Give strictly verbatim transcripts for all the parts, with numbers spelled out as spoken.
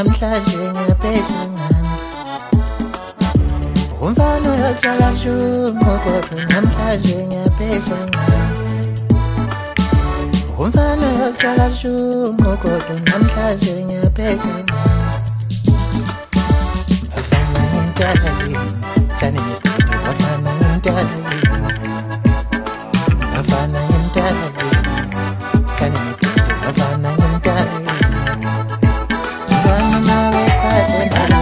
namhlanje ngiyapheshangana umfana uyatshala shumo kodwa namhlanje ngiyapheshangana umfana uyatshala shumo kodwa namhlanje ngiyapheshangana bafana ngimdala yini thani ngibhede bafana ngimdala yini bafana ngimdala yini thani ngibhede bafana ngimdala yini ngani nawe kade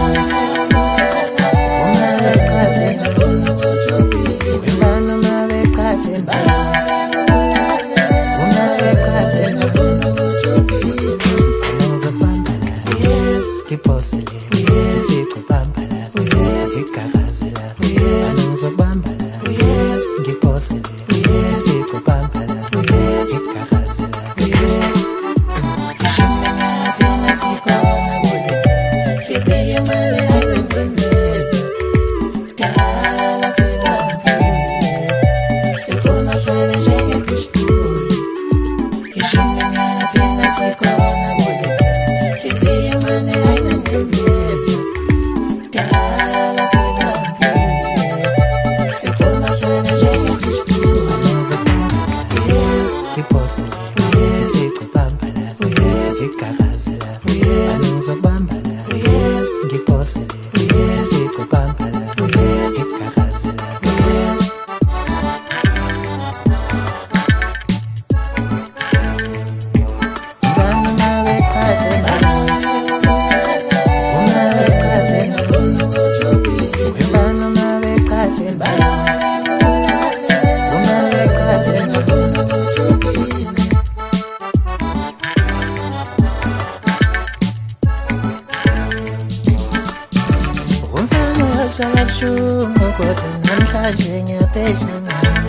shumo kodwa namhlanje ngiyapheshangana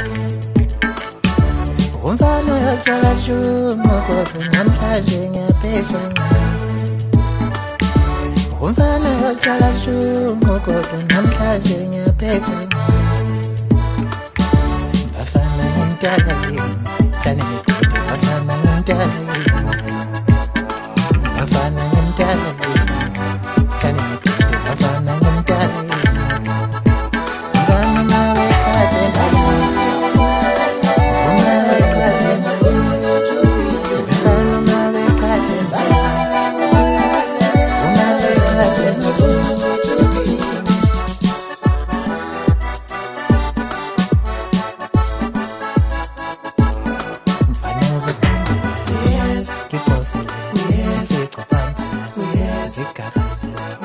umfana uyatshala shumo kodwa namhlanje ngiyapheshangana umfana uyatshala shumo kodwa namhlanje ngiyapheshangana bafana ngimdala yini thani ngibhede bafana ngimdala yini bafana ngimdala yini thani ngibhede bafana ngimdala yini Zikapambana, zikapambana, zikapambana,